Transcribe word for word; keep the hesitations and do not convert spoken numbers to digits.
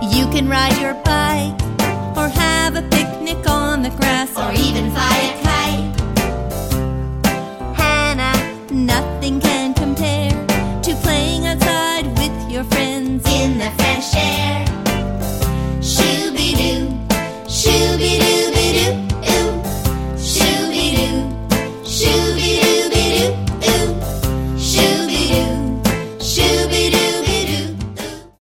You can ride your bike, or have a picnic on the grass, or even fly a kite. Hannah, nothing can compare to playing outside with your friends in the fresh air.